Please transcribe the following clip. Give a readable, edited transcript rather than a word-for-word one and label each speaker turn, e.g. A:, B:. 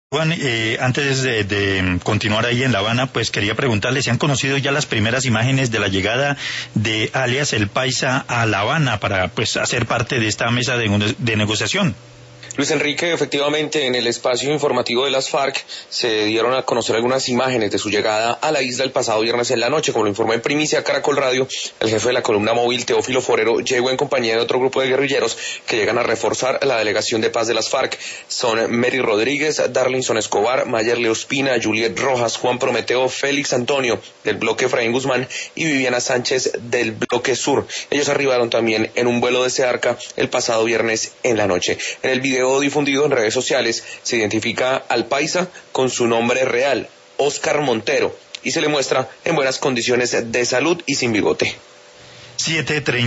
A: Juan, antes de continuar ahí en La Habana, pues quería preguntarle si han conocido ya las primeras imágenes de la llegada de alias El Paisa a La Habana para pues hacer parte de esta mesa de negociación.
B: Luis Enrique, efectivamente, en el espacio informativo de las FARC se dieron a conocer algunas imágenes de su llegada a la isla el pasado viernes en la noche. Como lo informó en primicia Caracol Radio, el jefe de la columna móvil, Teófilo Forero, llegó en compañía de otro grupo de guerrilleros que llegan a reforzar la delegación de paz de las FARC. Son Mary Rodríguez, Darlinson Escobar, Mayer Leospina, Juliet Rojas, Juan Prometeo, Félix Antonio, del bloque Efraín Guzmán, y Viviana Sánchez, del bloque Sur. Ellos arribaron también en un vuelo de Searca el pasado viernes en la noche. En el video difundido en redes sociales se identifica al paisa con su nombre real, Óscar Montero, y se le muestra en buenas condiciones de salud y sin bigote.
A: 7:30